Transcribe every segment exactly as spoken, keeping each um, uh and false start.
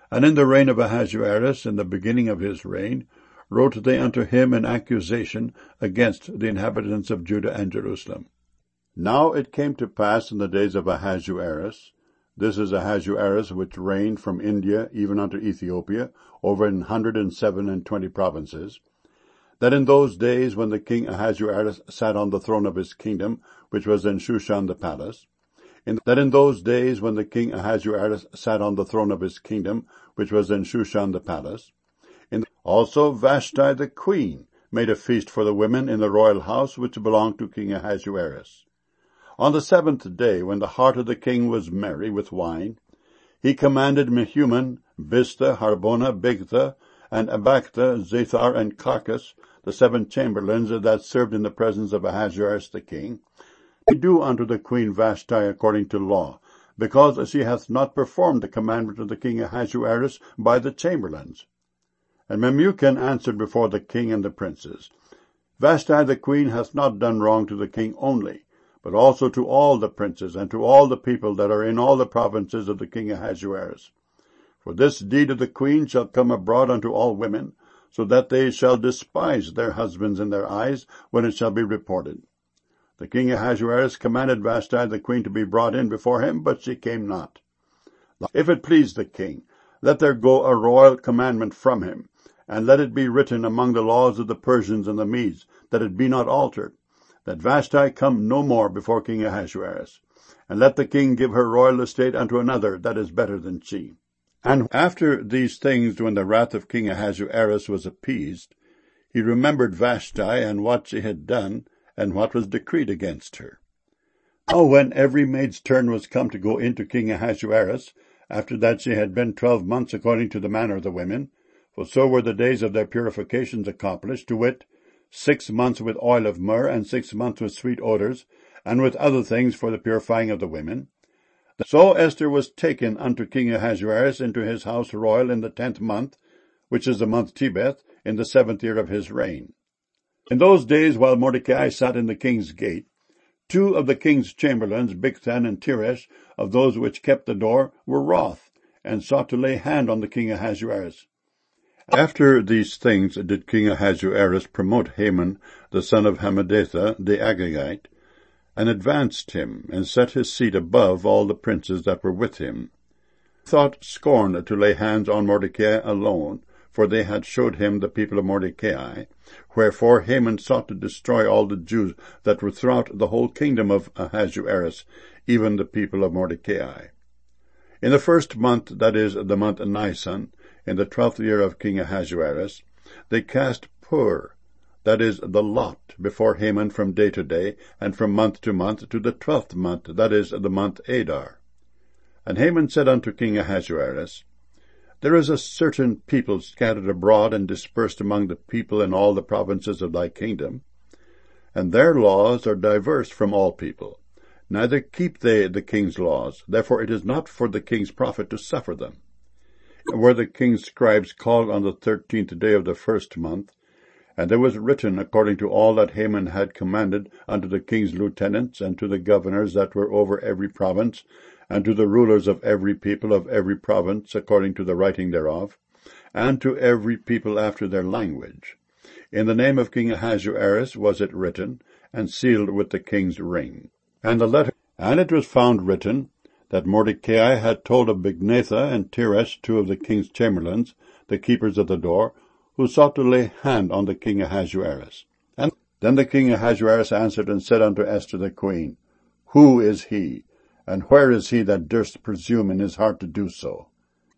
And in the reign of Ahasuerus, in the beginning of his reign, wrote they unto him an accusation against the inhabitants of Judah and Jerusalem. Now it came to pass in the days of Ahasuerus, this is Ahasuerus which reigned from India even unto Ethiopia, over an hundred and seven and twenty provinces, that in those days when the king Ahasuerus sat on the throne of his kingdom, which was in Shushan the palace, in, that in those days when the king Ahasuerus sat on the throne of his kingdom, which was in Shushan the palace, in, also Vashti the queen made a feast for the women in the royal house which belonged to King Ahasuerus. On the seventh day, when the heart of the king was merry with wine, he commanded Mehuman, Biztha, Harbona, Bigtha, and Abagtha, Zethar, and Carcas, the seven chamberlains that served in the presence of Ahasuerus the king, to do unto the queen Vashti according to law, because she hath not performed the commandment of the king Ahasuerus by the chamberlains. And Memucan answered before the king and the princes, Vashti the queen hath not done wrong to the king only, but also to all the princes, and to all the people that are in all the provinces of the king Ahasuerus. For this deed of the queen shall come abroad unto all women, so that they shall despise their husbands in their eyes when it shall be reported. The king Ahasuerus commanded Vashti the queen to be brought in before him, but she came not. If it please the king, let there go a royal commandment from him, and let it be written among the laws of the Persians and the Medes, that it be not altered, that Vashti come no more before King Ahasuerus, and let the king give her royal estate unto another that is better than she. And after these things, when the wrath of King Ahasuerus was appeased, he remembered Vashti and what she had done, and what was decreed against her. Now when every maid's turn was come to go into King Ahasuerus, after that she had been twelve months according to the manner of the women, for so were the days of their purifications accomplished, to wit, six months with oil of myrrh, and six months with sweet odors, and with other things for the purifying of the women. So Esther was taken unto King Ahasuerus into his house royal in the tenth month, which is the month Tebeth, in the seventh year of his reign. In those days, while Mordecai sat in the king's gate, two of the king's chamberlains, Bigthan and Teresh, of those which kept the door, were wroth, and sought to lay hand on the king Ahasuerus. After these things did King Ahasuerus promote Haman, the son of Hammedatha, the Agagite, and advanced him, and set his seat above all the princes that were with him. He thought scorn to lay hands on Mordecai alone, for they had showed him the people of Mordecai, wherefore Haman sought to destroy all the Jews that were throughout the whole kingdom of Ahasuerus, even the people of Mordecai. In the first month, that is, the month Nisan, in the twelfth year of King Ahasuerus, they cast pur, that is, the lot, before Haman from day to day, and from month to month, to the twelfth month, that is, the month Adar. And Haman said unto King Ahasuerus, There is a certain people scattered abroad and dispersed among the people in all the provinces of thy kingdom, and their laws are diverse from all people. Neither keep they the king's laws, therefore it is not for the king's profit to suffer them. Were the king's scribes called on the thirteenth day of the first month, and there was written according to all that Haman had commanded unto the king's lieutenants, and to the governors that were over every province, and to the rulers of every people of every province according to the writing thereof, and to every people after their language. In the name of King Ahasuerus was it written, and sealed with the king's ring. And the letter, and it was found written, that Mordecai had told of Bigthan and Teresh, two of the king's chamberlains, the keepers of the door, who sought to lay hand on the king Ahasuerus. And then the king Ahasuerus answered and said unto Esther the queen, Who is he, and where is he that durst presume in his heart to do so?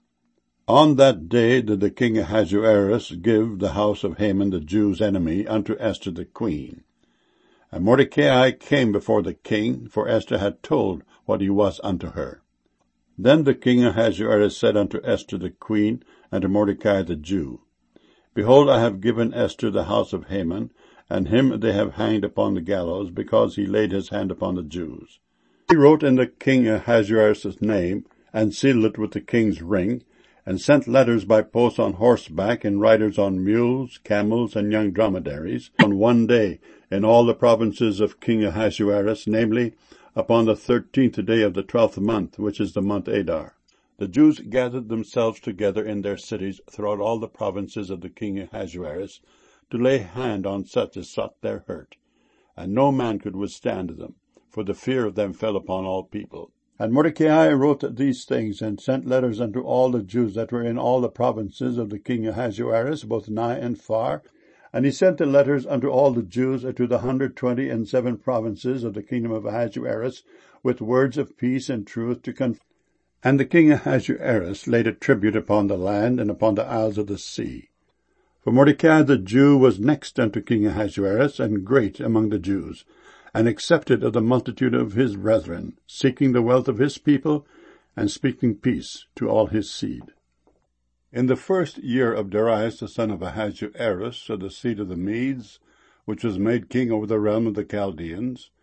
On that day did the king Ahasuerus give the house of Haman the Jew's enemy unto Esther the queen. And Mordecai came before the king, for Esther had told what he was unto her. Then the king Ahasuerus said unto Esther the queen, and to Mordecai the Jew, Behold, I have given Esther the house of Haman, and him they have hanged upon the gallows, because he laid his hand upon the Jews. He wrote in the king Ahasuerus' name, and sealed it with the king's ring, and sent letters by post on horseback, and riders on mules, camels, and young dromedaries, on one day, in all the provinces of King Ahasuerus, namely, upon the thirteenth day of the twelfth month, which is the month Adar. The Jews gathered themselves together in their cities throughout all the provinces of the king Ahasuerus, to lay hand on such as sought their hurt. And no man could withstand them, for the fear of them fell upon all people. And Mordecai wrote these things, and sent letters unto all the Jews that were in all the provinces of the king Ahasuerus, both nigh and far. And he sent the letters unto all the Jews to the hundred twenty and seven provinces of the kingdom of Ahasuerus, with words of peace and truth to confirm. And the king Ahasuerus laid a tribute upon the land and upon the isles of the sea. For Mordecai the Jew was next unto king Ahasuerus, and great among the Jews, and accepted of the multitude of his brethren, seeking the wealth of his people, and speaking peace to all his seed. In the first year of Darius the son of Ahasuerus, of the seed of the Medes, which was made king over the realm of the Chaldeans,